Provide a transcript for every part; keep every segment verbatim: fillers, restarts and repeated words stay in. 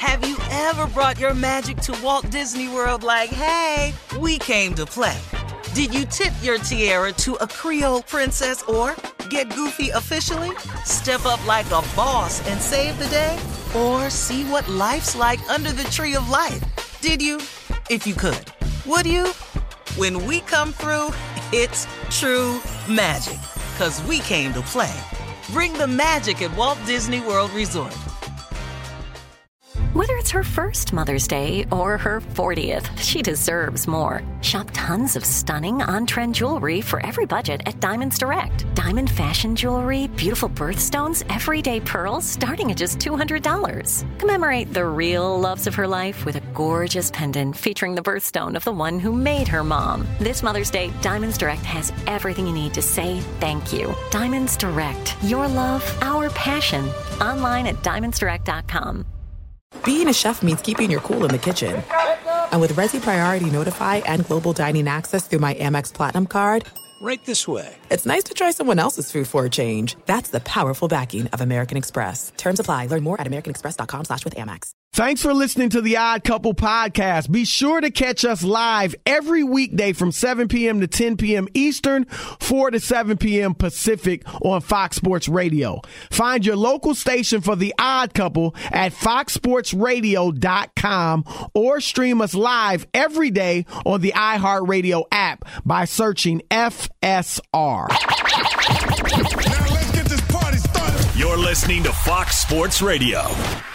Have you ever brought your magic to Walt Disney World like, hey, we came to play? Did you tip your tiara to a Creole princess or get goofy officially? Step up like a boss and save the day? Or see what life's like under the tree of life? Did you? If you could. Would you? When we come through, it's true magic. 'Cause we came to play. Bring the magic at Walt Disney World Resort. Whether it's her first Mother's Day or her fortieth, she deserves more. Shop tons of stunning on-trend jewelry for every budget at Diamonds Direct. Diamond fashion jewelry, beautiful birthstones, everyday pearls starting at just two hundred dollars. Commemorate the real loves of her life with a gorgeous pendant featuring the birthstone of the one who made her mom. This Mother's Day, Diamonds Direct has everything you need to say thank you. Diamonds Direct. Your love, our passion. Online at diamonds direct dot com. Being a chef means keeping your cool in the kitchen. And with Resi Priority Notify and Global Dining Access through my Amex Platinum card, right this way. It's nice to try someone else's food for a change. That's the powerful backing of American Express. Terms apply. Learn more at americanexpress.com slash with Amex. Thanks for listening to the Odd Couple podcast. Be sure to catch us live every weekday from seven p.m. to ten p.m. Eastern, four to seven p.m. Pacific on Fox Sports Radio. Find your local station for the Odd Couple at fox sports radio dot com or stream us live every day on the iHeartRadio app by searching F S R. Now let's get this party started. You're listening to Fox Sports Radio.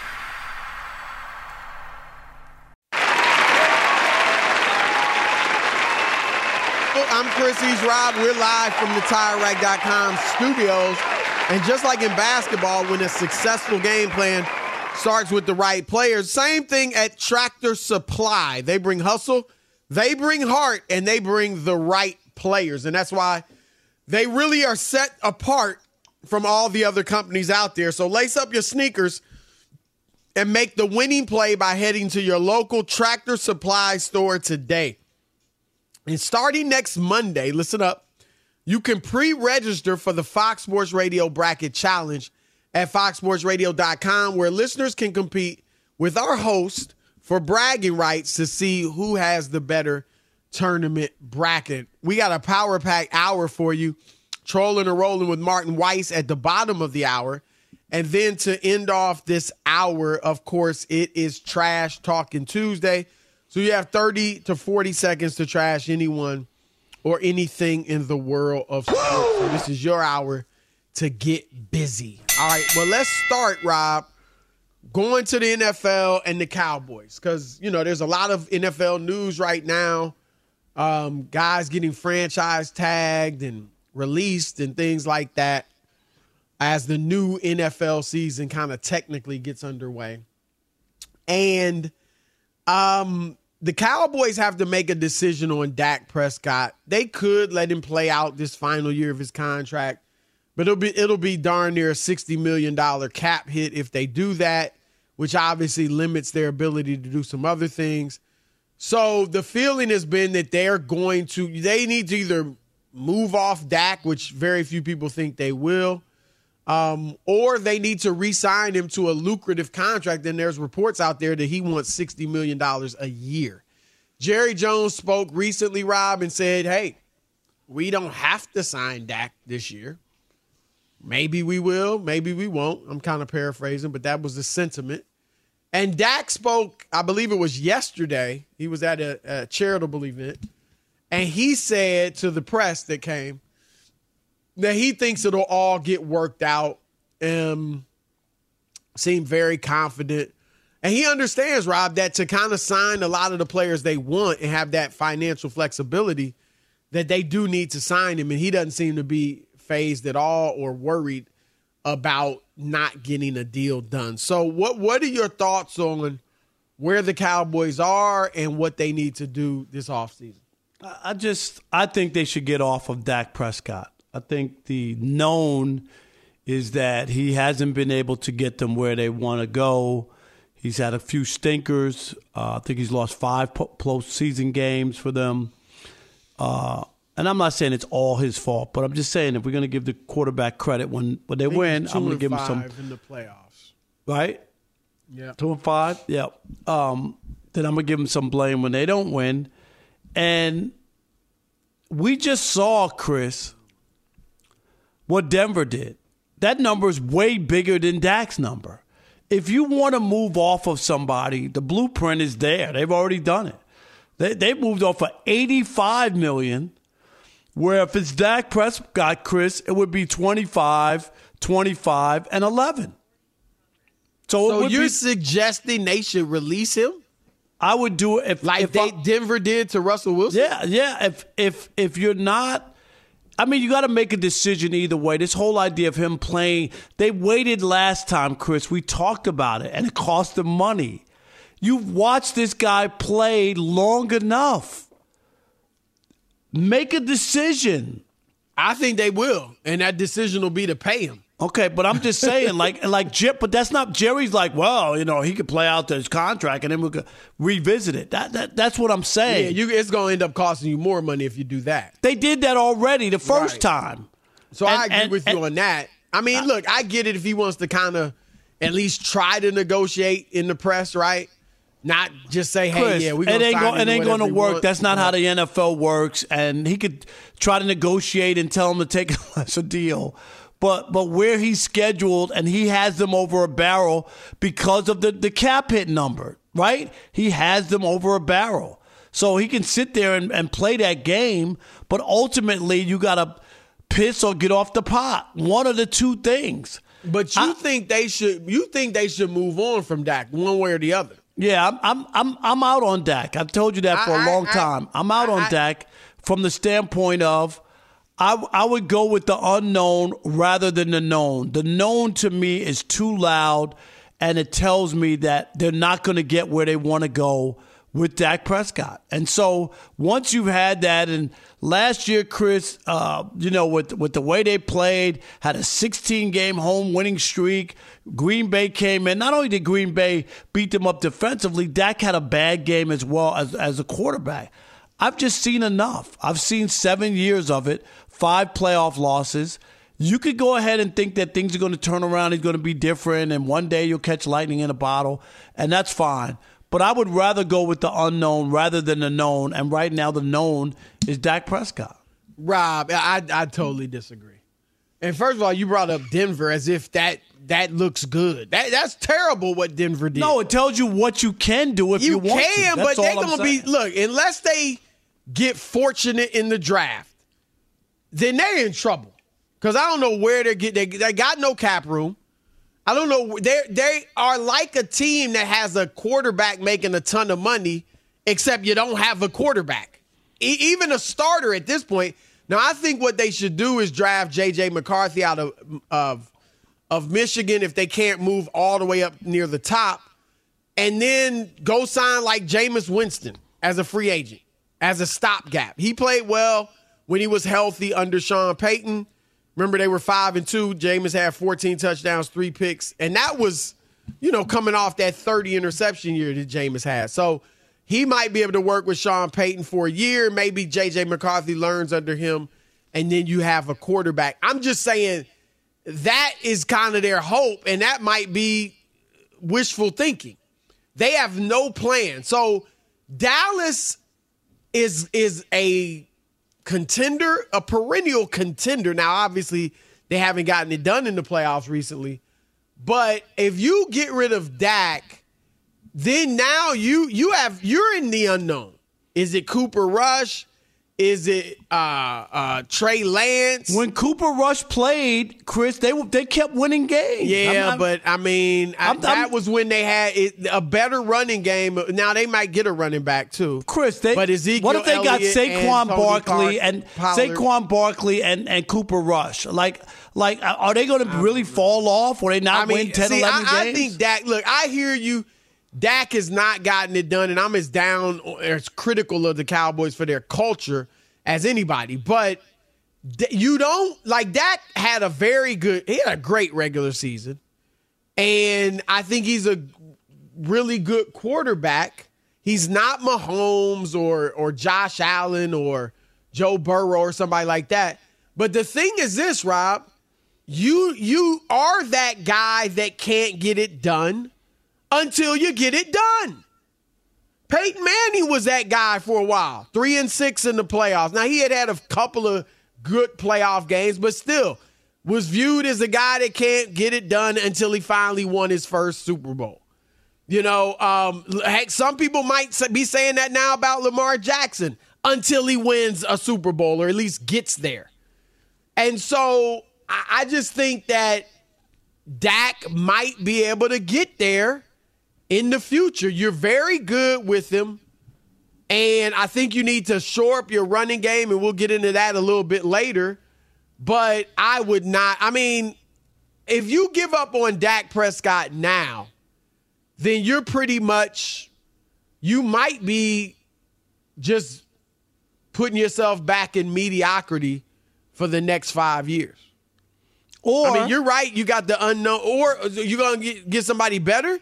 I'm Chris, he's Rob. We're live from the tire rack dot com studios. And just like in basketball, when a successful game plan starts with the right players, same thing at Tractor Supply. They bring hustle, they bring heart, and they bring the right players. And that's why they really are set apart from all the other companies out there. So lace up your sneakers and make the winning play by heading to your local Tractor Supply store today. And starting next Monday, listen up, you can pre-register for the Fox Sports Radio Bracket Challenge at fox sports radio dot com, where listeners can compete with our host for bragging rights to see who has the better tournament bracket. We got a power pack hour for you, trolling and rolling with Martin Weiss at the bottom of the hour. And then to end off this hour, of course, it is Trash Talking Tuesday. So you have thirty to forty seconds to trash anyone or anything in the world of sports. So this is your hour to get busy. All right, well, let's start, Rob, going to the N F L and the Cowboys. Because, you know, there's a lot of N F L news right now. Um, guys getting franchise tagged and released and things like that as the new N F L season kind of technically gets underway. And Um, the Cowboys have to make a decision on Dak Prescott. They could let him play out this final year of his contract, but it'll be it'll be darn near a sixty million dollars cap hit if they do that, which obviously limits their ability to do some other things. So the feeling has been that they're going to, they need to either move off Dak, which very few people think they will, Um, or they need to re-sign him to a lucrative contract. And there's reports out there that he wants sixty million dollars a year. Jerry Jones spoke recently, Rob, and said, hey, we don't have to sign Dak this year. Maybe we will, maybe we won't. I'm kind of paraphrasing, but that was the sentiment. And Dak spoke, I believe it was yesterday. He was at a, a charitable event. And he said to the press that came, that he thinks it'll all get worked out. Um, seemed very confident. And he understands, Rob, that to kind of sign a lot of the players they want and have that financial flexibility, that they do need to sign him. And he doesn't seem to be fazed at all or worried about not getting a deal done. So what, what are your thoughts on where the Cowboys are and what they need to do this offseason? I just I think they should get off of Dak Prescott. I think the known is that he hasn't been able to get them where they want to go. He's had a few stinkers. Uh, I think he's lost five po- postseason games for them. Uh, and I'm not saying it's all his fault, but I'm just saying if we're going to give the quarterback credit when, when they win, I'm going to give him some. In the playoffs. Right? Yeah. Two and five? Yeah. Um, then I'm going to give them some blame when they don't win. And we just saw, Chris, what Denver did. That number is way bigger than Dak's number. If you want to move off of somebody, the blueprint is there. They've already done it. They they moved off for eighty-five million dollars, where if it's Dak Prescott, Chris, it would be twenty-five, twenty-five, and eleven. So, so it would you're be, suggesting they should release him? I would do it if like if they I, Denver did to Russell Wilson? Yeah, yeah. If if if you're not, I mean, you got to make a decision either way. This whole idea of him playing, they waited last time, Chris. We talked about it, and it cost them money. You've watched this guy play long enough. Make a decision. I think they will, and that decision will be to pay him. Okay, but I'm just saying, like, like, but that's not Jerry's. Like, well, you know, he could play out his contract, and then we could revisit it. That, that that's what I'm saying. Yeah, you, it's going to end up costing you more money if you do that. They did that already the first right. time. So and, I agree and, with and, you on that. I mean, look, I get it if he wants to kind of at least try to negotiate in the press, right? Not just say, hey, Chris, yeah, we're going to sign go, him. It ain't going to work. Want. That's not uh-huh. how the N F L works. And he could try to negotiate and tell him to take a lesser deal. But but where he's scheduled and he has them over a barrel because of the, the cap hit number, right? He has them over a barrel. So he can sit there and, and play that game, but ultimately you got to piss or get off the pot. One of the two things. But you I, think they should you think they should move on from Dak one way or the other? Yeah, I'm I'm I'm I'm out on Dak. I've told you that for I, a long I, time. I'm out I, on I, Dak from the standpoint of I I would go with the unknown rather than the known. The known to me is too loud, and it tells me that they're not going to get where they want to go with Dak Prescott. And so once you've had that, and last year, Chris, uh, you know, with with the way they played, had a sixteen-game home winning streak. Green Bay came in. Not only did Green Bay beat them up defensively, Dak had a bad game as well as, as a quarterback. I've just seen enough. I've seen seven years of it, five playoff losses. You could go ahead and think that things are going to turn around, he's going to be different, and one day you'll catch lightning in a bottle, and that's fine. But I would rather go with the unknown rather than the known, and right now the known is Dak Prescott. Rob, I, I totally disagree. And first of all, you brought up Denver as if that that looks good. That That's terrible what Denver did. No, it tells you what you can do if you, you want can, to. That's but they're all I'm going to be, saying. look, unless they get fortunate in the draft, then they're in trouble. Because I don't know where they're getting, they, they got no cap room. I don't know. They they are like a team that has a quarterback making a ton of money, except you don't have a quarterback, e- even a starter at this point. Now, I think what they should do is draft J J McCarthy out of of of Michigan if they can't move all the way up near the top, and then go sign like Jameis Winston as a free agent, as a stopgap. He played well when he was healthy under Sean Payton. Remember, they were five and two. Jameis had fourteen touchdowns, three picks. And that was, you know, coming off that thirty interception year that Jameis had. So he might be able to work with Sean Payton for a year. Maybe J J McCarthy learns under him, and then you have a quarterback. I'm just saying that is kind of their hope, and that might be wishful thinking. They have no plan. So Dallas is is a contender, a perennial contender. Now, obviously, they haven't gotten it done in the playoffs recently. But if you get rid of Dak, then now you you have you're in the unknown. Is it Cooper Rush? Is it uh, uh, Trey Lance? When Cooper Rush played, Chris, they they kept winning games. Yeah, not, but I mean, I'm, that I'm, was when they had it, a better running game. Now they might get a running back too, Chris. They, but Ezekiel what if they got Elliott Saquon and Barkley and Pollard. Saquon Barkley and, and Cooper Rush? Like, like, are they going to really fall off? Or they not I mean, win ten, see, eleven I, games? I think Dak. Look, I hear you. Dak has not gotten it done, and I'm as down or as critical of the Cowboys for their culture as anybody. But you don't like Dak had a very good, he had a great regular season, and I think he's a really good quarterback. He's not Mahomes or or Josh Allen or Joe Burrow or somebody like that. But the thing is this, Rob, you you are that guy that can't get it done until you get it done. Peyton Manning was that guy for a while, three and six in the playoffs. Now, he had had a couple of good playoff games, but still was viewed as a guy that can't get it done until he finally won his first Super Bowl. You know, um, heck, some people might be saying that now about Lamar Jackson until he wins a Super Bowl or at least gets there. And so I, I just think that Dak might be able to get there in the future. You're very good with him, and I think you need to shore up your running game, and we'll get into that a little bit later. But I would not – I mean, if you give up on Dak Prescott now, then you're pretty much – you might be just putting yourself back in mediocrity for the next five years. Or – I mean, you're right. You got the unknown – or you're going to get somebody better?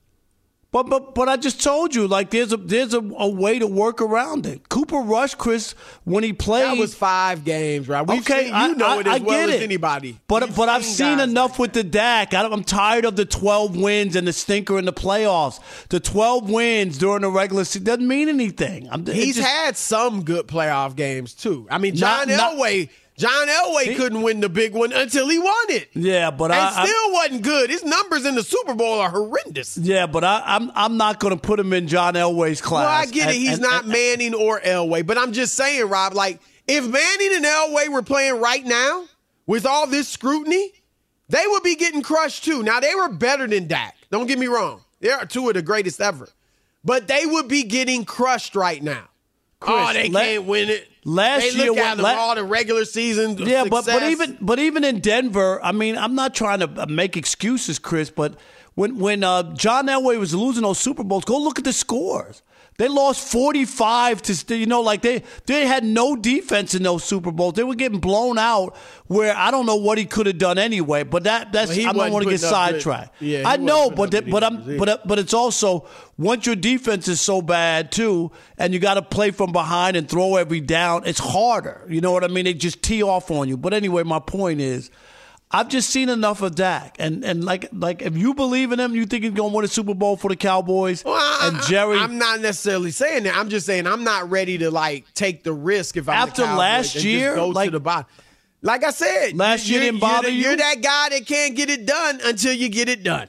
But but but I just told you, like, there's a there's a, a way to work around it. Cooper Rush, Chris, when he played, that was five games, right? We've okay, seen, I, you know I, it as I well get as it. anybody. But We've but I've seen enough like with the Dak. I, I'm tired of the twelve wins and the stinker in the playoffs. The twelve wins during the regular season doesn't mean anything. I'm, He's just, had some good playoff games too. I mean, John not, Elway. Not, John Elway he, couldn't win the big one until he won it. Yeah, but and I still I, wasn't good. His numbers in the Super Bowl are horrendous. Yeah, but I, I'm I'm not going to put him in John Elway's class. Well, I get and, it. He's and, not and, Manning or Elway, but I'm just saying, Rob. Like, if Manning and Elway were playing right now with all this scrutiny, they would be getting crushed too. Now, they were better than Dak. Don't get me wrong. They are two of the greatest ever, but they would be getting crushed right now. Chris, oh, they let, can't win it. Last they year, look at them la- all the regular season. Yeah, success. but but even but even in Denver, I mean, I'm not trying to make excuses, Chris, but when when uh, John Elway was losing those Super Bowls, go look at the scores. They lost forty-five to, you know, like they they had no defense in those Super Bowls. They were getting blown out where I don't know what he could have done anyway. But that that's well, I don't want to get sidetracked. Yeah, I know, but that, but I'm but but it's also once your defense is so bad too, and you got to play from behind and throw every down, it's harder. You know what I mean? They just tee off on you. But anyway, my point is, I've just seen enough of Dak, and and like like if you believe in him, you think he's gonna win a Super Bowl for the Cowboys. Well, I, and Jerry, I'm not necessarily saying that. I'm just saying I'm not ready to like take the risk if I'm after the Cowboys last and year, just go like to the bottom. Like I said, last year didn't bother you're, you. You're that guy that can't get it done until you get it done.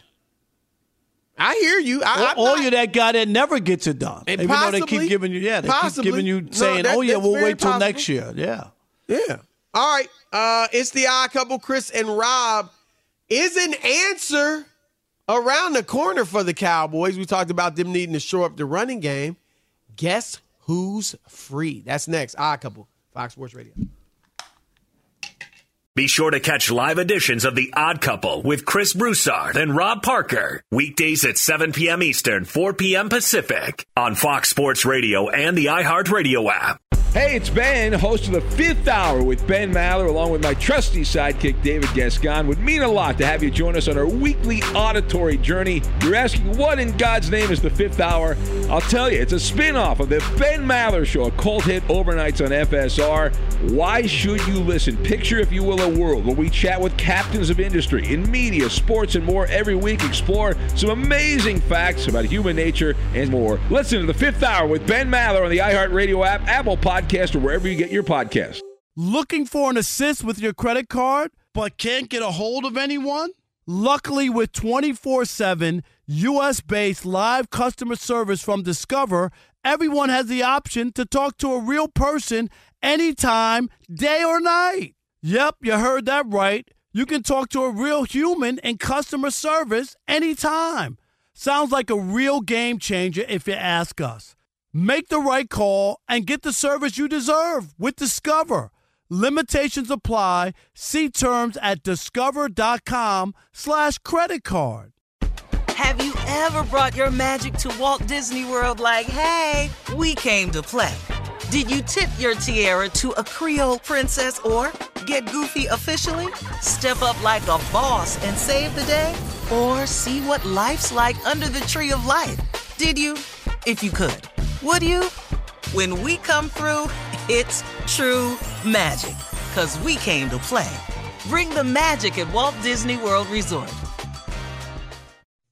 I hear you. I, or, or not, you're that guy that never gets it done. And Even possibly, though they keep giving you, yeah, they possibly. keep giving you saying, no, that, oh yeah, we'll wait till possible. next year. Yeah, yeah. All right, uh, it's the Odd Couple, Chris and Rob. Is an answer around the corner for the Cowboys. We talked about them needing to shore up the running game. Guess who's free? That's next. Odd Couple, Fox Sports Radio. Be sure to catch live editions of The Odd Couple with Chris Broussard and Rob Parker. Weekdays at seven p.m. Eastern, four p.m. Pacific on Fox Sports Radio and the iHeartRadio app. Hey, it's Ben, host of the Fifth Hour with Ben Maller, along with my trusty sidekick, David Gascon. Would mean a lot to have you join us on our weekly auditory journey. You're asking, what in God's name is the Fifth Hour? I'll tell you, it's a spin-off of the Ben Maller Show, a cult hit overnights on F S R. Why should you listen? Picture, if you will, a world where we chat with captains of industry in media, sports, and more every week. Explore some amazing facts about human nature and more. Listen to the Fifth Hour with Ben Maller on the iHeartRadio app, Apple Podcast, or wherever you get your podcasts. Looking for an assist with your credit card, but can't get a hold of anyone? Luckily, with twenty-four seven U S-based live customer service from Discover, everyone has the option to talk to a real person anytime, day or night. Yep, you heard that right. You can talk to a real human in customer service anytime. Sounds like a real game changer if you ask us. Make the right call and get the service you deserve with Discover. Limitations apply. See terms at discover.com slash credit card. Have you ever brought your magic to Walt Disney World like, hey, we came to play? Did you tip your tiara to a Creole princess or get goofy officially? Step up like a boss and save the day? Or see what life's like under the tree of life? Did you? If you could. Would you? When we come through, it's true magic. 'Cause we came to play. Bring the magic at Walt Disney World Resort.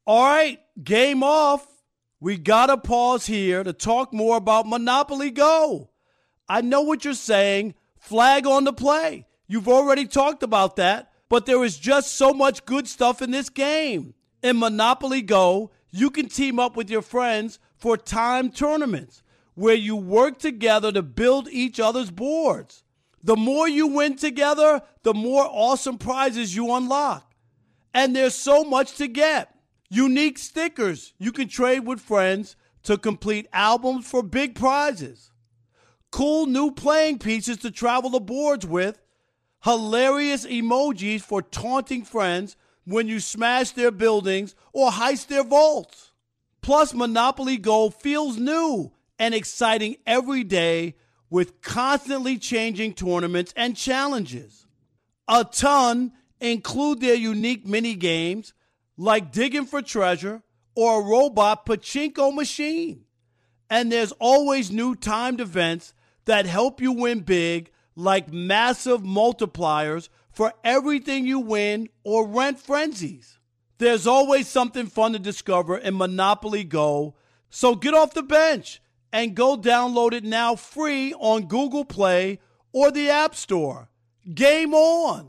All right, game off. We got to pause here to talk more about Monopoly Go. I know what you're saying. Flag on the play. You've already talked about that, but there is just so much good stuff in this game. In Monopoly Go, you can team up with your friends for timed tournaments where you work together to build each other's boards. The more you win together, the more awesome prizes you unlock. And there's so much to get. Unique stickers you can trade with friends to complete albums for big prizes. Cool new playing pieces to travel the boards with. Hilarious emojis for taunting friends when you smash their buildings or heist their vaults. Plus, Monopoly Go feels new and exciting every day with constantly changing tournaments and challenges. A ton include their unique mini games like digging for treasure or a robot pachinko machine. And there's always new timed events that help you win big, like massive multipliers for everything you win or rent frenzies. There's always something fun to discover in Monopoly Go, so get off the bench and go download it now free on Google Play or the App Store. Game on!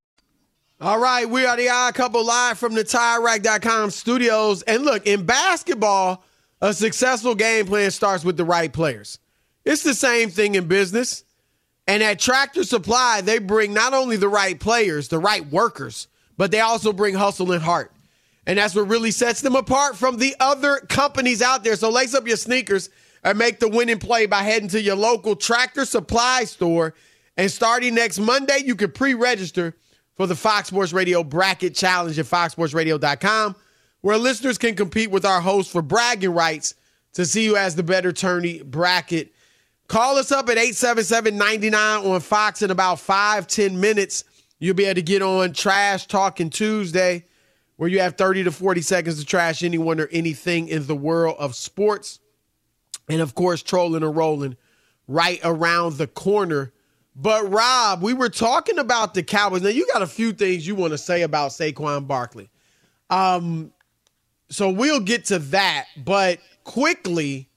All right, we are the Odd Couple live from the Tire Rack dot com studios. And look, in basketball, a successful game plan starts with the right players. It's the same thing in business. And at Tractor Supply, they bring not only the right players, the right workers, but they also bring hustle and heart. And that's what really sets them apart from the other companies out there. So lace up your sneakers and make the winning play by heading to your local Tractor Supply store. And starting next Monday, you can pre-register for the Fox Sports Radio Bracket Challenge at fox sports radio dot com, where listeners can compete with our hosts for bragging rights to see who has the better tourney bracket. Call us up at eight seven seven, nine nine on Fox in about five, ten minutes. You'll be able to get on Trash Talking Tuesday, where you have thirty to forty seconds to trash anyone or anything in the world of sports. And, of course, trolling and rolling right around the corner. But, Rob, we were talking about the Cowboys. Now, you got a few things you want to say about Saquon Barkley. Um, so we'll get to that. But quickly,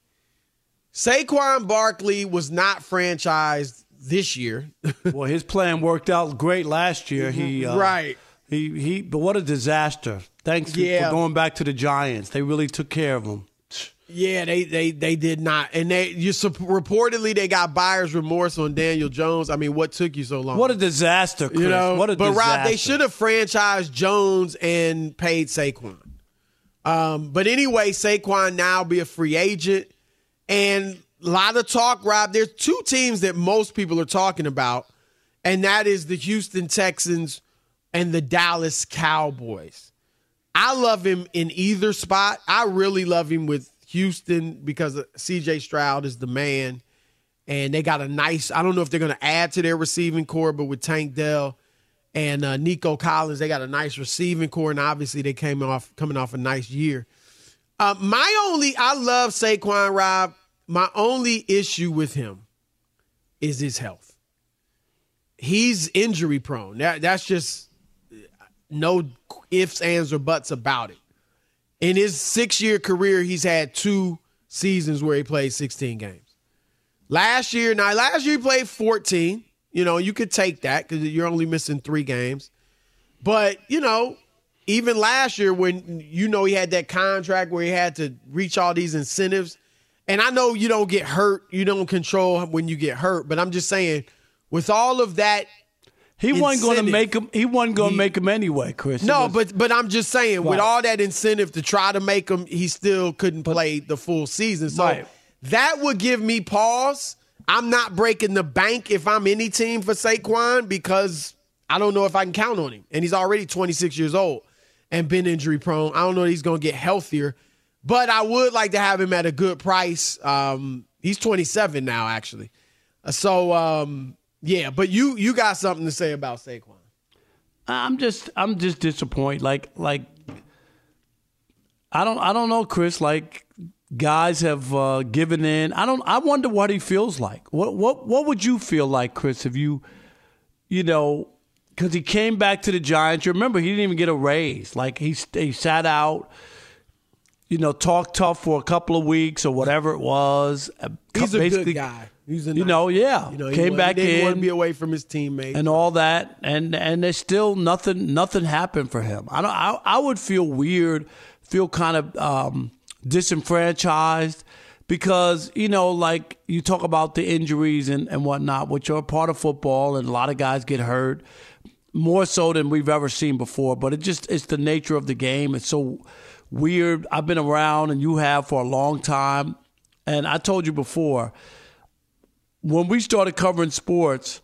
Saquon Barkley was not franchised this year. Well, his plan worked out great last year. He uh, Right. He he. But what a disaster! Thanks Yeah. for going back to the Giants. They really took care of him. Yeah, they they they did not, and they you reportedly they got buyer's remorse on Daniel Jones. I mean, what took you so long? What a disaster, Chris. You know, what a but disaster. Rob, they should have franchised Jones and paid Saquon. Um, but anyway, Saquon now be a free agent, and a lot of talk, Rob. There's two teams that most people are talking about, and that is the Houston Texans and the Dallas Cowboys. I love him in either spot. I really love him with Houston because C J Stroud is the man, and they got a nice, I don't know if they're going to add to their receiving core, but with Tank Dell and uh, Nico Collins, they got a nice receiving core, and obviously they came off coming off a nice year. Uh, my only, I love Saquon, Rob. My only issue with him is his health. He's injury prone. That, that's just no ifs, ands, or buts about it. In his six-year career, he's had two seasons where he played sixteen games. Last year, now last year he played fourteen. You know, you could take that because you're only missing three games. But, you know, even last year when, you know, he had that contract where he had to reach all these incentives. And I know you don't get hurt. You don't control when you get hurt. But I'm just saying, with all of that, He wasn't going to incentive. make him. He wasn't going to make him anyway, Chris. It No, was- but but I'm just saying, with Right. all that incentive to try to make him, he still couldn't play the full season. So Right. that would give me pause. I'm not breaking the bank if I'm any team for Saquon because I don't know if I can count on him. And he's already twenty-six years old and been injury prone. I don't know if he's going to get healthier. But I would like to have him at a good price. Um, he's twenty-seven now, actually. So, um, yeah, but you you got something to say about Saquon. I'm just I'm just disappointed. Like like I don't I don't know, Chris. Like guys have uh, given in. I don't. I wonder what he feels like. What what what would you feel like, Chris, if you you know because he came back to the Giants. You remember he didn't even get a raise. Like he he sat out. you know, talk tough for a couple of weeks or whatever it was. He's a Basically, good guy. He's a nice, you know, yeah. You know, Came he, back he didn't in want to be away from his teammates and all that, and and there's still nothing. Nothing happened for him. I don't. I, I would feel weird, feel kind of um, disenfranchised. Because, you know, like you talk about the injuries and, and whatnot, which are a part of football, and a lot of guys get hurt, more so than we've ever seen before. But it just it's the nature of the game. It's so weird. I've been around, and you have for a long time. And I told you before, when we started covering sports,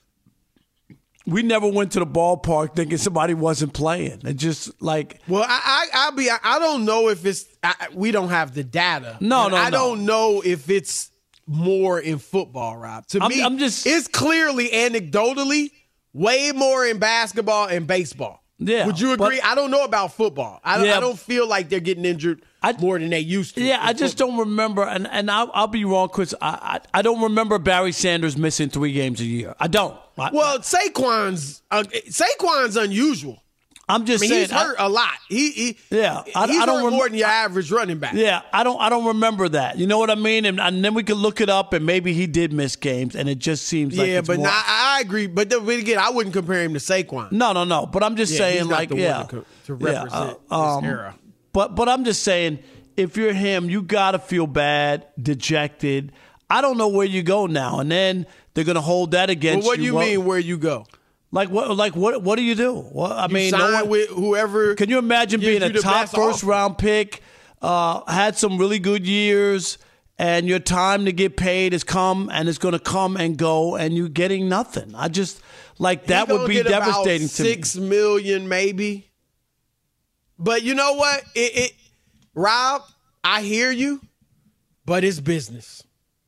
we never went to the ballpark thinking somebody wasn't playing. It just like well, I, I I'll be I don't know if it's I, we don't have the data. No, no, I no. don't know if it's more in football, Rob. To I'm, me, I'm just it's clearly anecdotally way more in basketball and baseball. Yeah, would you agree? but, I don't know about football. I, yeah, I don't feel like they're getting injured I, more than they used to. Yeah, I just football. don't remember, and, and I'll, I'll be wrong, Chris. I, I I don't remember Barry Sanders missing three games a year. I don't. I, Well, Saquon's uh, Saquon's unusual. I'm just I mean, saying he's hurt I, a lot. He, he yeah, I, he's I don't hurt rem- more than your average running back. Yeah, I don't I don't remember that. You know what I mean? And, and then we could look it up, and maybe he did miss games, and it just seems like yeah, it's but more, I, I agree. But, then, but again, I wouldn't compare him to Saquon. No, no, no. But I'm just Yeah, saying, he's not like, the one yeah, to, co- to yeah, represent uh, um, this era. But but I'm just saying, if you're him, you gotta feel bad, dejected. I don't know where you go now, and then they're gonna hold that against Well, what do you. you Well, mean where you go? Like what? Like what? What do you do? Well, I You mean, sign no one, with whoever. can you imagine gives being a you the top best first offer. round pick, uh, had some really good years, and your time to get paid has come, and it's going to come and go, and you're getting nothing? I just like that He would gonna be get about devastating to me. Six million, maybe. But you know what? It, it, Rob, I hear you, but it's business.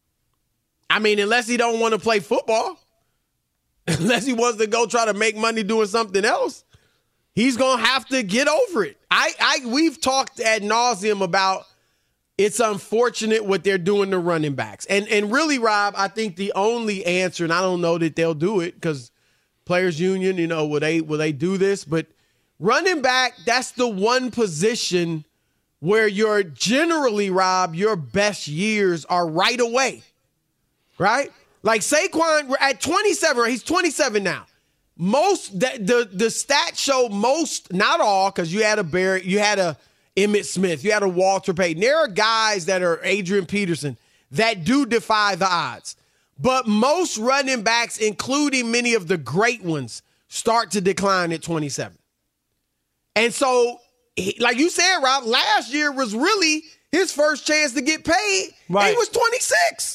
I mean, unless he don't want to play football. Unless he wants to go try to make money doing something else, he's gonna have to get over it. I, I we've talked ad nauseum about it's unfortunate what they're doing to running backs, and and really, Rob, I think the only answer, and I don't know that they'll do it because players union, you know, will they will they do this? But running back, that's the one position where you're generally, Rob, your best years are right away, right? Like Saquon at twenty-seven, he's twenty-seven now. Most the the, the stats show most, not all, because you had a Barrett, you had a Emmitt Smith, you had a Walter Payton. There are guys that are Adrian Peterson that do defy the odds. But most running backs, including many of the great ones, start to decline at twenty-seven. And so, like you said, Rob, last year was really his first chance to get paid. Right. He was twenty-six.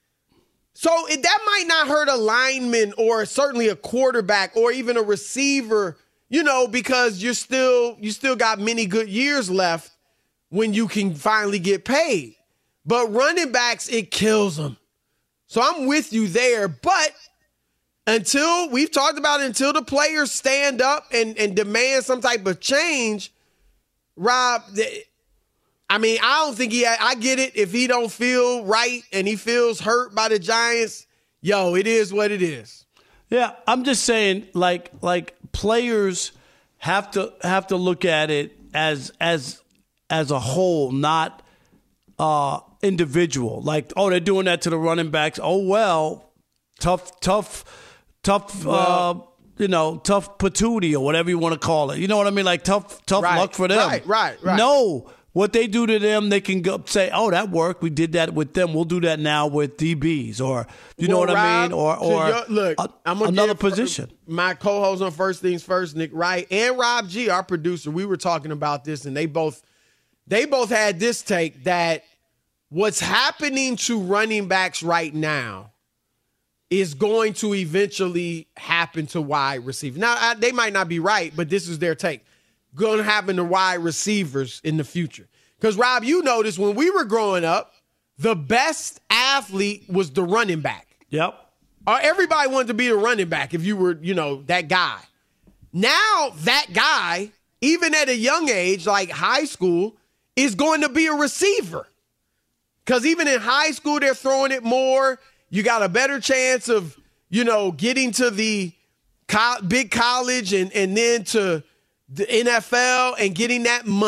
So it, that might not hurt a lineman or certainly a quarterback or even a receiver, you know, because you're still you still got many good years left when you can finally get paid. But running backs, it kills them. So I'm with you there. But until we've talked about it, until the players stand up and, and demand some type of change, Rob, I mean, I don't think he, I get it. If he don't feel right and he feels hurt by the Giants, yo, it is what it is. Yeah, I'm just saying, like, like players have to have to look at it as as as a whole, not uh, individual. Like, oh, they're doing that to the running backs. Oh well, tough, tough, tough. Well, uh, you know, tough patootie or whatever you want to call it. You know what I mean? Like tough, tough right, luck for them. Right, right, right. No. What they do to them, they can go say, "Oh, that worked. We did that with them. We'll do that now with D Bs," or you well, know what Rob, I mean, or or your, look, a, I'm gonna another give position. My co-host on First Things First, Nick Wright, and Rob G, our producer, we were talking about this, and they both they both had this take that what's happening to running backs right now is going to eventually happen to wide receivers. Now, I, they might not be right, but this is their take. Going to happen to wide receivers in the future. Because, Rob, you noticed when we were growing up, the best athlete was the running back. Yep. Uh, everybody wanted to be the running back if you were, you know, that guy. Now that guy, even at a young age, like high school, is going to be a receiver. Because even in high school, they're throwing it more. You got a better chance of, you know, getting to the co- big college and, and then to the N F L and getting that money.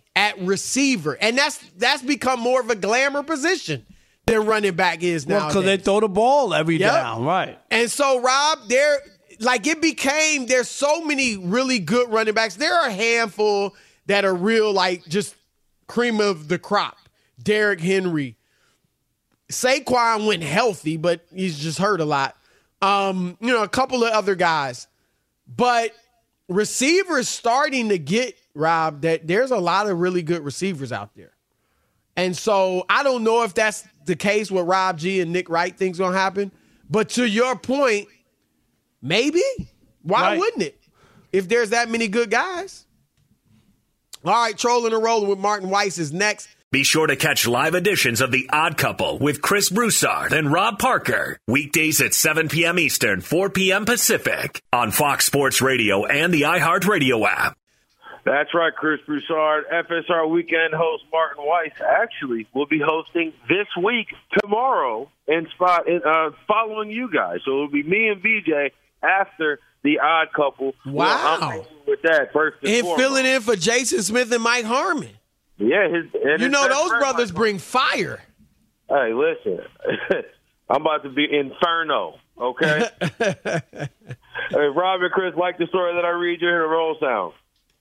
at receiver. And that's that's become more of a glamour position than running back is now. Well, because they throw the ball every yep. down, right. And so, Rob, there, like it became, there's so many really good running backs. There are a handful that are real, like just cream of the crop. Derrick Henry. Saquon went healthy, but he's just hurt a lot. Um, you know, a couple of other guys. But receivers starting to get, Rob, that there's a lot of really good receivers out there. And so I don't know if that's the case with Rob G and Nick Wright think's going to happen. But to your point, maybe. Why right. wouldn't it? If there's that many good guys. All right, Trolling and Rolling with Martin Weiss is next. Be sure to catch live editions of The Odd Couple with Chris Broussard and Rob Parker. Weekdays at seven p.m. Eastern, four p.m. Pacific on Fox Sports Radio and the iHeartRadio app. That's right, Chris Broussard. F S R Weekend host Martin Weiss actually will be hosting this week, tomorrow, and spot uh, following you guys. So it'll be me and V J after The Odd Couple. Wow. Well, I'm with that first and, and foremost. filling in for Jason Smith and Mike Harmon. Yeah, his, and you his know those friend, brothers Mike bring fire. Hey, listen, I'm about to be inferno, okay? Hey, Rob and Chris, like the story that I read, you hear the roll sound.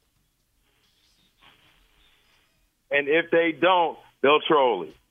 And if they don't, they'll troll it.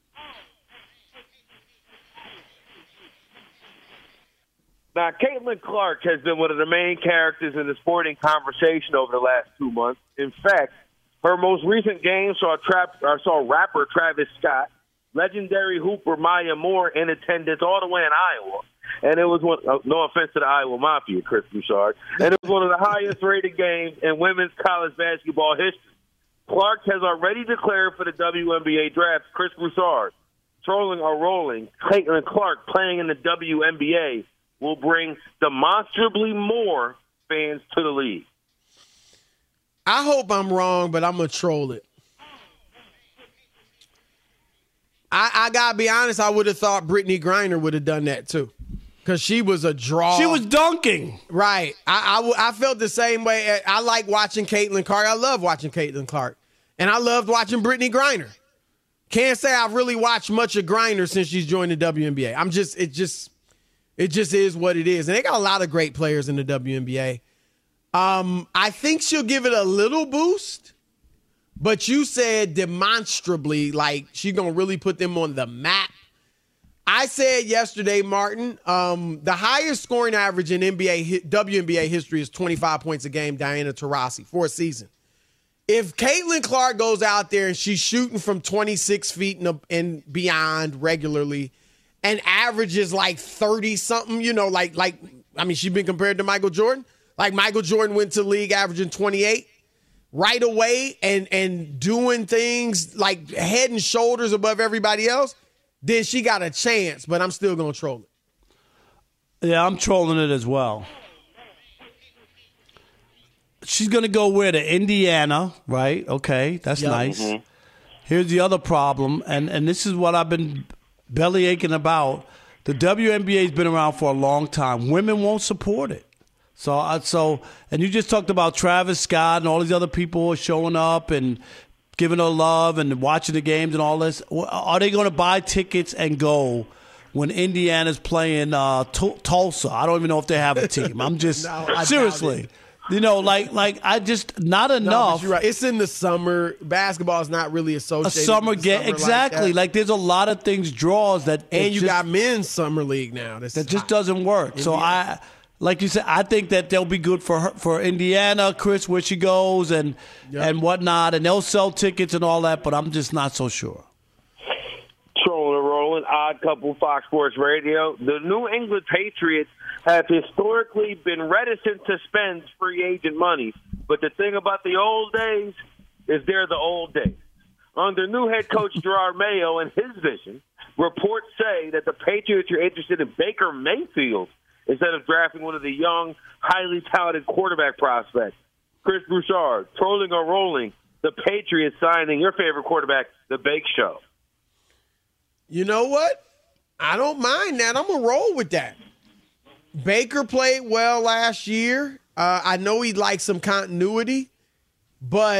Now, Caitlin Clark has been one of the main characters in the sporting conversation over the last two months. In fact, her most recent game saw, trap, or saw rapper Travis Scott, legendary hooper Maya Moore in attendance all the way in Iowa. And it was one, uh, no offense to the Iowa Mafia, Chris Broussard, and it was one of the highest rated games in women's college basketball history. Clark has already declared for the W N B A draft. Chris Broussard, trolling or rolling, Caitlin Clark playing in the W N B A will bring demonstrably more fans to the league. I hope I'm wrong, but I'm going to troll it. I, I got to be honest, I would have thought Brittany Griner would have done that too. Because she was a draw. She was dunking. Right. I, I, I felt the same way. I like watching Caitlin Clark. I love watching Caitlin Clark. And I loved watching Brittany Griner. Can't say I've really watched much of Griner since she's joined the W N B A. I'm just, it just, it just is what it is. And they got a lot of great players in the W N B A. Um, I think she'll give it a little boost, but you said demonstrably, like she's going to really put them on the map. I said yesterday, Martin, um, the highest scoring average in N B A, W N B A history is twenty-five points a game, Diana Taurasi, for a season. If Caitlin Clark goes out there and she's shooting from twenty-six feet and, and beyond regularly and averages like thirty-something, you know, like, like I mean, she's been compared to Michael Jordan. Like Michael Jordan went to the league averaging twenty-eight right away and, and doing things like head and shoulders above everybody else, then she got a chance, but I'm still going to troll it. Yeah, I'm trolling it as well. She's going to go where? To Indiana, right? Okay, that's yep. nice. Mm-hmm. Here's the other problem, and, and this is what I've been belly aching about. The W N B A has been around for a long time. Women won't support it. So, uh, so, and you just talked about Travis Scott and all these other people showing up and giving her love and watching the games and all this. Are they going to buy tickets and go when Indiana's playing uh, T- Tulsa? I don't even know if they have a team. I'm just no, seriously, you know, like, like I just not enough. No, you're right. It's in the summer. Basketball is not really associated. A summer with game, exactly. Like, like there's a lot of things draws that, and you just, got men's summer league now. That's that just doesn't work. Indiana. So I. Like you said, I think that they'll be good for her, for Indiana, Chris, where she goes and yep. and whatnot, and they'll sell tickets and all that, but I'm just not so sure. Trolling and rolling, Odd Couple, Fox Sports Radio. The New England Patriots have historically been reticent to spend free agent money, but the thing about the old days is they're the old days. Under new head coach Gerard Mayo and his vision, reports say that the Patriots are interested in Baker Mayfield instead of drafting one of the young, highly talented quarterback prospects. Chris Broussard, trolling or rolling, the Patriots signing your favorite quarterback, the Bake Show. You know what? I don't mind that. I'm going to roll with that. Baker played well last year. Uh, I know he'd like some continuity, but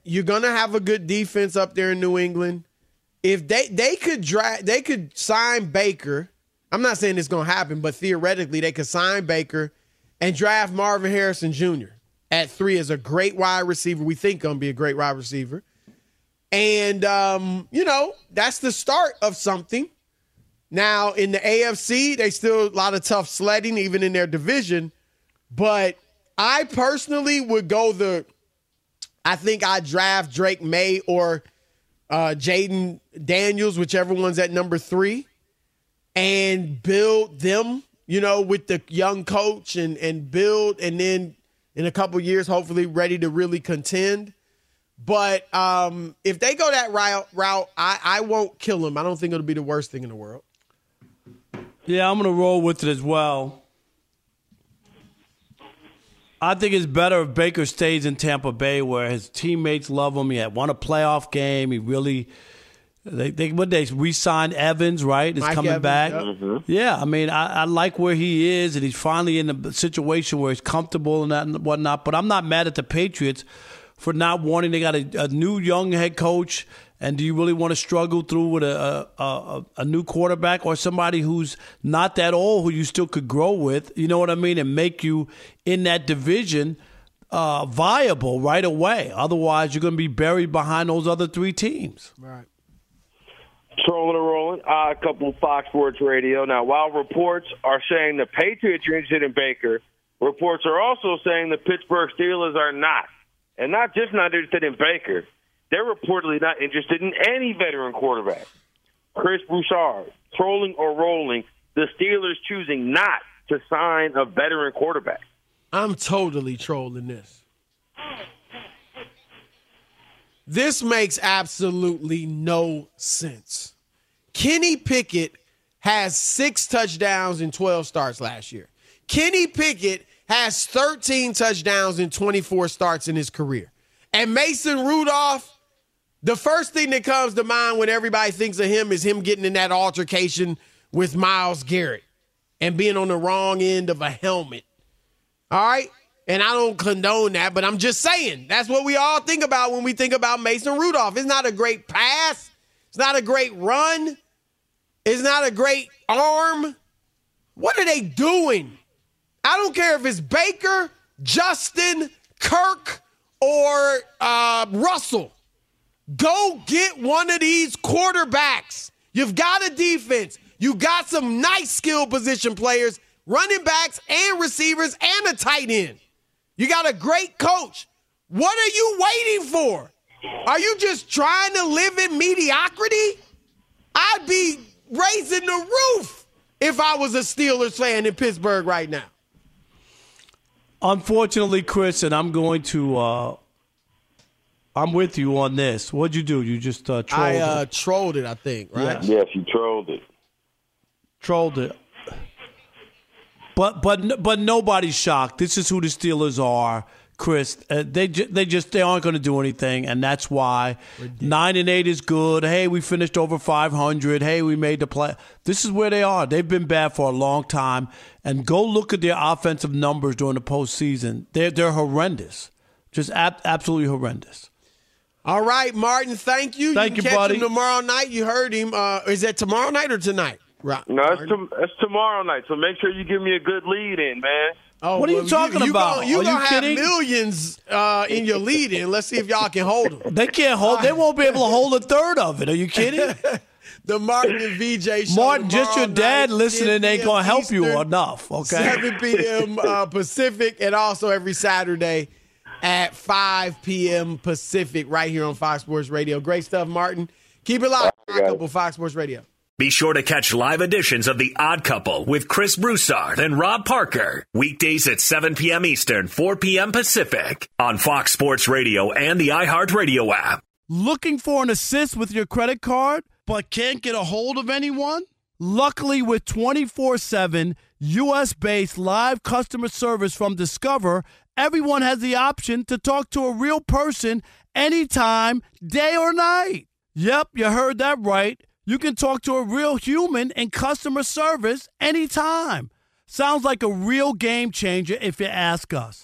you're gonna have a good defense up there in New England. If they they could dra- they could sign Baker. I'm not saying it's gonna happen, but theoretically they could sign Baker and draft Marvin Harrison Junior at three as a great wide receiver. We think gonna be a great wide receiver. And, um, you know, that's the start of something. Now, in the A F C, they still a lot of tough sledding, even in their division. But I personally would go the – I think I'd draft Drake May or uh, Jaden Daniels, whichever one's at number three, and build them, you know, with the young coach and, and build, and then in a couple years, hopefully ready to really contend. But um, if they go that route, route I, I won't kill them. I don't think it'll be the worst thing in the world. Yeah, I'm going to roll with it as well. I think it's better if Baker stays in Tampa Bay where his teammates love him. He had won a playoff game. He really they they what they re-signed Evans, right? Is Mike coming Evans, back. yep. Mm-hmm. Yeah, I mean, I, I like where he is, and he's finally in a situation where he's comfortable and that and whatnot. But I'm not mad at the Patriots for not wanting. They got a, a new young head coach. And do you really want to struggle through with a, a, a, a new quarterback or somebody who's not that old who you still could grow with, you know what I mean, and make you in that division uh, viable right away? Otherwise, you're going to be buried behind those other three teams. Right. Trolling and rolling. Uh, a couple of Fox Sports Radio. Now, while reports are saying the Patriots are interested in Baker, reports are also saying the Pittsburgh Steelers are not. And not just not interested in Baker. They're reportedly not interested in any veteran quarterback. Chris Broussard, trolling or rolling, the Steelers choosing not to sign a veteran quarterback. I'm totally trolling this. This makes absolutely no sense. Kenny Pickett has six touchdowns in twelve starts last year. Kenny Pickett has thirteen touchdowns in twenty-four starts in his career. And Mason Rudolph, the first thing that comes to mind when everybody thinks of him is him getting in that altercation with Myles Garrett and being on the wrong end of a helmet. All right? And I don't condone that, but I'm just saying that's what we all think about when we think about Mason Rudolph. It's not a great pass. It's not a great run. It's not a great arm. What are they doing? I don't care if it's Baker, Justin, Kirk, or uh, Russell. Go get one of these quarterbacks. You've got a defense. You got some nice skill position players, running backs and receivers and a tight end. You got a great coach. What are you waiting for? Are you just trying to live in mediocrity? I'd be raising the roof if I was a Steelers fan in Pittsburgh right now. Unfortunately, Chris, and I'm going to uh, – I'm with you on this. What'd you do? You just uh, trolled I uh, it. trolled it, I think, right? Yes, you trolled it. Trolled it. But but but nobody's shocked. This is who the Steelers are, Chris. Uh, they ju- they just they aren't going to do anything, and that's why nine and eight is good. Hey, we finished over five hundred. Hey, we made the play. This is where they are. They've been bad for a long time, and go look at their offensive numbers during the postseason. They're they're horrendous, just ab- absolutely horrendous. All right, Martin, thank you. Thank you, you, catch buddy. him tomorrow night. You heard him. Uh, is that tomorrow night or tonight? Right. No, it's, to, it's tomorrow night, so make sure you give me a good lead in, man. Oh, What are you well, talking you, about? Gonna, you Are going you to have kidding? millions uh, in your lead in. Let's see if y'all can hold them. They can't hold. They won't be able to hold a third of it. Are you kidding? The Martin and V J show. Martin, just your tomorrow dad night, listening ten ain't going to help Eastern, you enough, okay? seven p.m. Uh, Pacific, and also every Saturday at five p.m. Pacific right here on Fox Sports Radio. Great stuff, Martin. Keep it locked. Right, Couple Fox Sports Radio. Be sure to catch live editions of The Odd Couple with Chris Broussard and Rob Parker. Weekdays at seven p.m. Eastern, four p.m. Pacific on Fox Sports Radio and the iHeartRadio app. Looking for an assist with your credit card but can't get a hold of anyone? Luckily, with twenty-four seven U S-based live customer service from Discover, everyone has the option to talk to a real person anytime, day or night. Yep, you heard that right. You can talk to a real human in customer service anytime. Sounds like a real game changer if you ask us.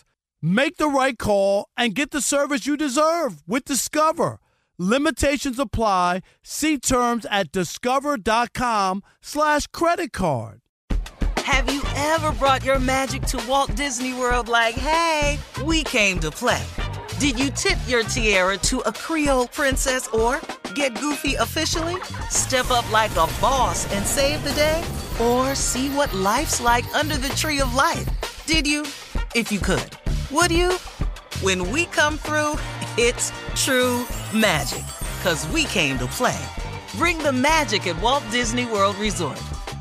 Make the right call and get the service you deserve with Discover. Limitations apply. See terms at discover.com slash credit card. Have you ever brought your magic to Walt Disney World like, hey, we came to play? Did you tip your tiara to a Creole princess or get goofy officially? Step up like a boss and save the day? Or see what life's like under the tree of life? Did you? If you could. Would you? When we come through, it's true magic. 'Cause we came to play. Bring the magic at Walt Disney World Resort.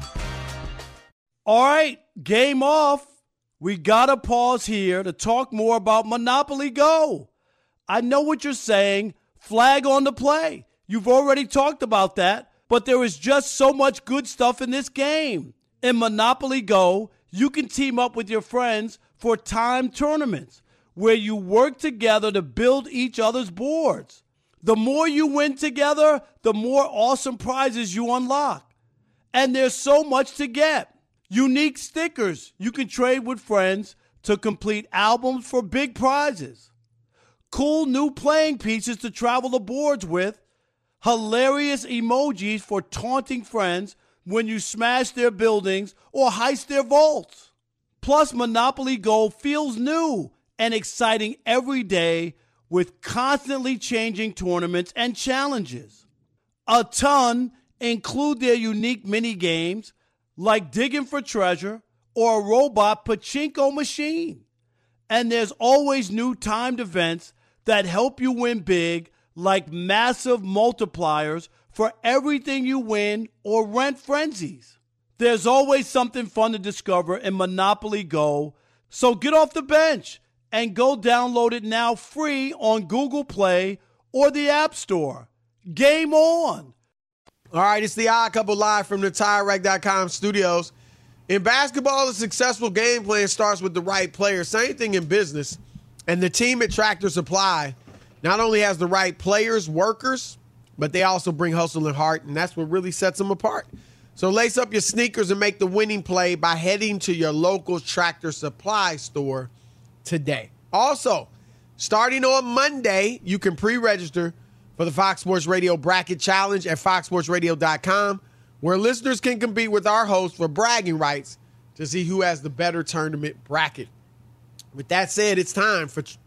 All right, game off. We gotta pause here to talk more about Monopoly Go. I know what you're saying. Flag on the play. You've already talked about that, but there is just so much good stuff in this game. In Monopoly Go, you can team up with your friends for timed tournaments where you work together to build each other's boards. The more you win together, the more awesome prizes you unlock. And there's so much to get. Unique stickers you can trade with friends to complete albums for big prizes. Cool new playing pieces to travel the boards with. Hilarious emojis for taunting friends when you smash their buildings or heist their vaults. Plus, Monopoly Go feels new and exciting every day with constantly changing tournaments and challenges. A ton include their unique mini games like digging for treasure or a robot pachinko machine. And there's always new timed events that help you win big, like massive multipliers for everything you win or rent frenzies. There's always something fun to discover in Monopoly Go, so get off the bench and go download it now free on Google Play or the App Store. Game on! All right, it's the Odd Couple live from the Tire Rack dot com studios. In basketball, a successful game plan starts with the right player. Same thing in business. And the team at Tractor Supply not only has the right players, workers, but they also bring hustle and heart, and that's what really sets them apart. So lace up your sneakers and make the winning play by heading to your local Tractor Supply store today. Also, starting on Monday, you can pre-register for the Fox Sports Radio Bracket Challenge at fox sports radio dot com, where listeners can compete with our host for bragging rights to see who has the better tournament bracket. With that said, it's time for tr-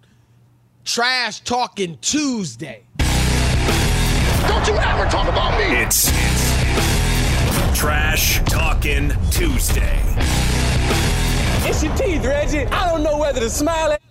Trash Talking Tuesday. Don't you ever talk about me! It's Trash Talking Tuesday. It's your teeth, Reggie. I don't know whether to smile at.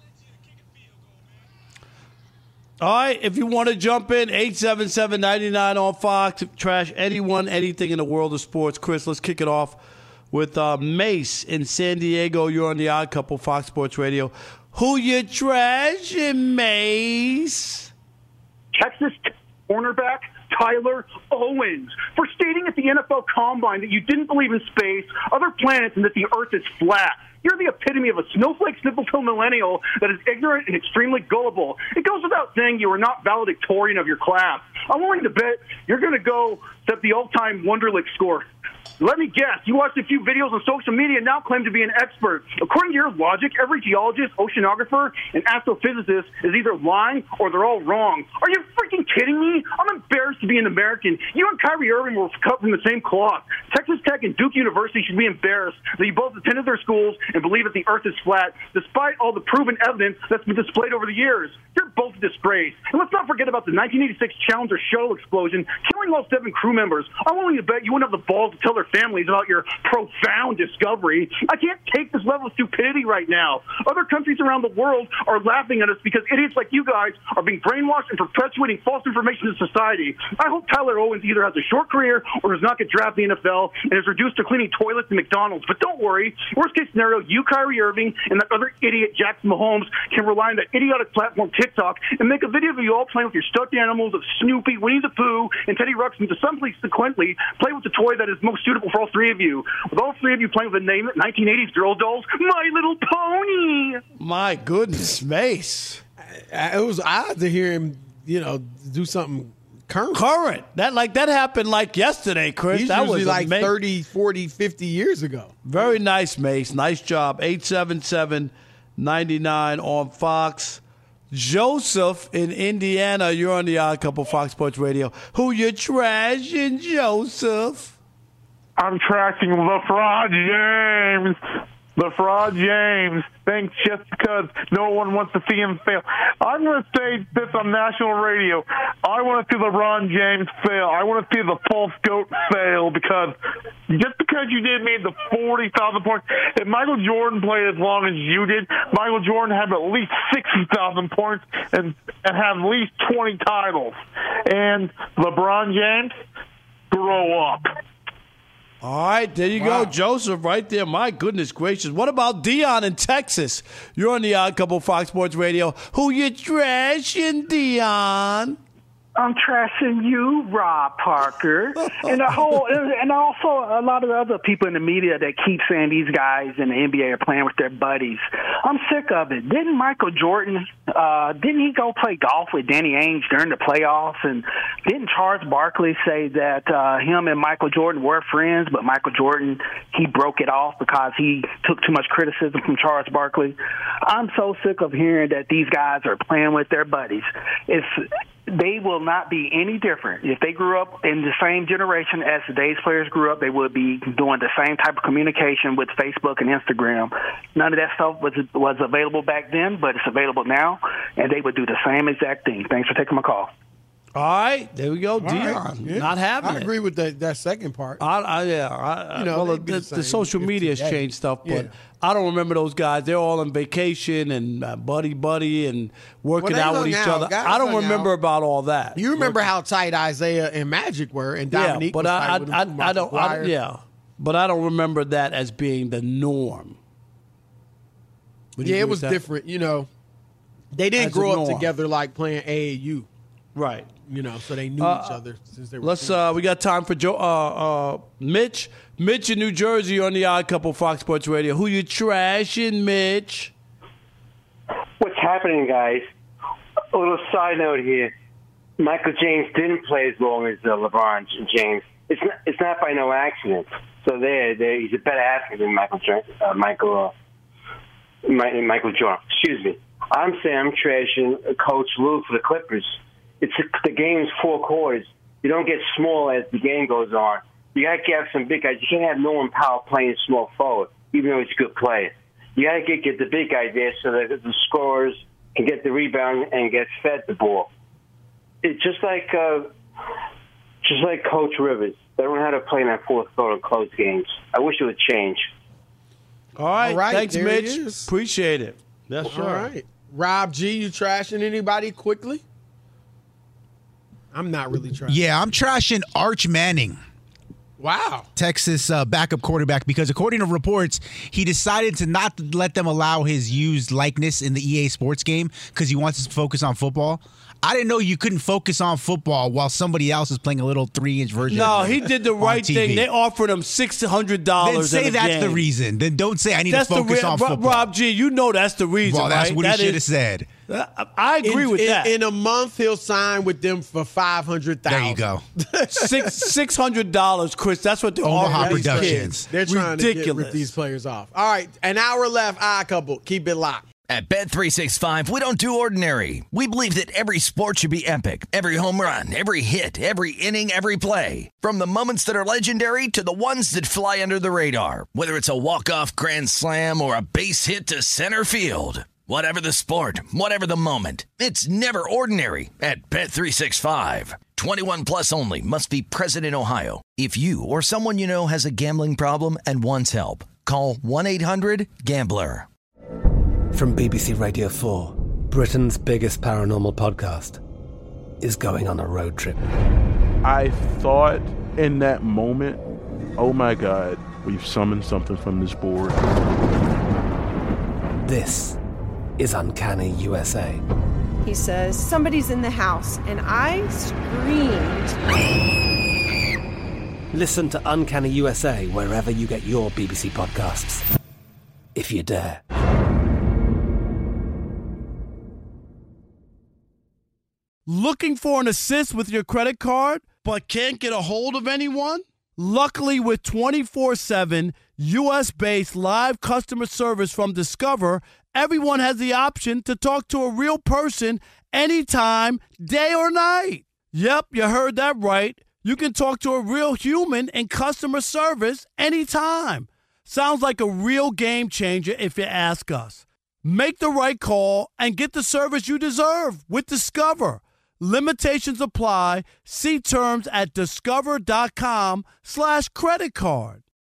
All right, if you want to jump in, eight seven seven, nine nine on Fox. Trash anyone, anything in the world of sports. Chris, let's kick it off with uh, Mace in San Diego. You're on the Odd Couple, Fox Sports Radio. Who you trashing, Mace? Texas cornerback Tyler Owens for stating at the N F L Combine that you didn't believe in space, other planets, and that the Earth is flat. You're the epitome of a snowflake sniffle-toe millennial that is ignorant and extremely gullible. It goes without saying you are not valedictorian of your class. I'm willing to bet you're going to go set the all-time Wonderlic score. Let me guess, you watched a few videos on social media and now claim to be an expert. According to your logic, every geologist, oceanographer, and astrophysicist is either lying or they're all wrong. Are you freaking kidding me? I'm embarrassed to be an American. You and Kyrie Irving were cut from the same cloth. Texas Tech and Duke University should be embarrassed that you both attended their schools and believe that the earth is flat, despite all the proven evidence that's been displayed over the years. You're both a disgrace. And let's not forget about the nineteen eighty-six Challenger shuttle explosion, killing all seven crew members. I'm willing to bet you wouldn't have the balls to tell their families about your profound discovery. I can't take this level of stupidity right now. Other countries around the world are laughing at us because idiots like you guys are being brainwashed and perpetuating false information to society. I hope Tyler Owens either has a short career or does not get drafted in the N F L and is reduced to cleaning toilets in McDonald's. But don't worry. Worst case scenario, you, Kyrie Irving, and that other idiot Jackson Mahomes can rely on that idiotic platform TikTok and make a video of you all playing with your stuffed animals of Snoopy, Winnie the Pooh, and Teddy Ruxpin to subsequently play with the toy that is most suitable for all three of you. With all three of you playing with the name nineteen eighties girl dolls, My Little Pony. My goodness, Mace. It was odd to hear him, you know, do something current. Current. That like that happened like yesterday, Chris. He's that usually was like ama- thirty, forty, fifty years ago. Very nice, Mace. Nice job. eight seven seven, ninety-nine on Fox. Joseph in Indiana, you're on the Odd Couple Fox Sports Radio. Who you trashing, Joseph? I'm trashing LeBron James. LeBron James thinks just because no one wants to see him fail. I'm going to say this on national radio. I want to see LeBron James fail. I want to see the false goat fail because just because you didn't make the forty thousand points, if Michael Jordan played as long as you did, Michael Jordan had at least sixty thousand points and, and had at least twenty titles. And LeBron James, grow up. All right, there you wow. go, Joseph, right there. My goodness gracious. What about Dion in Texas? You're on the Odd Couple Fox Sports Radio. Who you trashing, Dion? I'm trashing you, Rob Parker, and the whole, and also a lot of the other people in the media that keep saying these guys in the N B A are playing with their buddies. I'm sick of it. Didn't Michael Jordan, uh, didn't he go play golf with Danny Ainge during the playoffs? And didn't Charles Barkley say that uh, him and Michael Jordan were friends, but Michael Jordan, he broke it off because he took too much criticism from Charles Barkley? I'm so sick of hearing that these guys are playing with their buddies. It's They will not be any different. If they grew up in the same generation as today's players grew up, they would be doing the same type of communication with Facebook and Instagram. None of that stuff was was available back then, but it's available now, and they would do the same exact thing. Thanks for taking my call. All right, there we go, Dion. Right. Yeah. Not having I it. agree with that, that second part. I, I, yeah, I, you know, well, the, the, the social media has changed stuff, but yeah. I don't remember those guys. They're all on vacation and uh, buddy buddy and working well, out with each out. other. Guys I don't remember out. about all that. You remember how tight Isaiah and Magic were, and Dominique yeah, but was I, tight with I, him, I, I don't. I, yeah, but I don't remember that as being the norm. Would yeah, it was different. You know, they didn't As grow a up norm. together like playing A A U. Right. You know, so they knew Uh, each other since they were. Let's. Uh, we got time for Joe. Uh, uh, Mitch. Mitch in New Jersey on the Odd Couple Fox Sports Radio. Who you trashing, Mitch? What's happening, guys? A little side note here. Michael James didn't play as long as uh, LeBron James. It's not. It's not by no accident. So there, there. He's a better athlete than Michael. Uh, Michael. Uh, Michael Jordan. Excuse me. I'm saying I'm trashing Coach Lue for the Clippers. It's the game's four quarters. You don't get small as the game goes on. You got to have some big guys. You can't have Norman Powell playing small forward, even though he's a good player. You got to get, get the big guy there so that the scorers can get the rebound and get fed the ball. It's just like uh, just like Coach Rivers. They don't know how to play in that fourth quarter close games. I wish it would change. All right, All right, thanks, there Mitch. it is. Appreciate it. That's All right. right. Rob G, you trashing anybody quickly? I'm not really trashing. Yeah, I'm trashing Arch Manning. Wow. Texas uh, backup quarterback, because according to reports, he decided to not let them allow his used likeness in the E A Sports game because he wants to focus on football. I didn't know you couldn't focus on football while somebody else is playing a little three-inch version. No, of it he did the right T V. thing. They offered him six hundred Then dollars. say in a that's game. the reason. Then don't say I need That's to focus the re- on Rob, football. Rob G, you know that's the reason. Well, that's right? what That he should have is- said. I, I agree in, with in, that. In a month, he'll sign with them for five hundred thousand. There you go. Six six hundred dollars, Chris. That's what they're Omaha offering these Productions. kids. They're trying to get Ridiculous. rip these players off. All right, an hour left. Odd Couple. Keep it locked. At Bet three sixty-five, we don't do ordinary. We believe that every sport should be epic. Every home run, every hit, every inning, every play. From the moments that are legendary to the ones that fly under the radar. Whether it's a walk-off grand slam or a base hit to center field. Whatever the sport, whatever the moment, it's never ordinary at Bet three sixty-five. twenty-one plus only. Must be present in Ohio. If you or someone you know has a gambling problem and wants help, call one eight hundred gambler. From B B C Radio four, Britain's biggest paranormal podcast is going on a road trip. I thought in that moment, oh my God, we've summoned something from this board. This is Uncanny U S A. He says, somebody's in the house, and I screamed. Listen to Uncanny U S A wherever you get your B B C podcasts, if you dare. Looking for an assist with your credit card, but can't get a hold of anyone? Luckily, with twenty-four seven U S-based live customer service from Discover, everyone has the option to talk to a real person anytime, day or night. Yep, you heard that right. You can talk to a real human in customer service anytime. Sounds like a real game changer if you ask us. Make the right call and get the service you deserve with Discover. Limitations apply. See terms at discover.com slash credit card.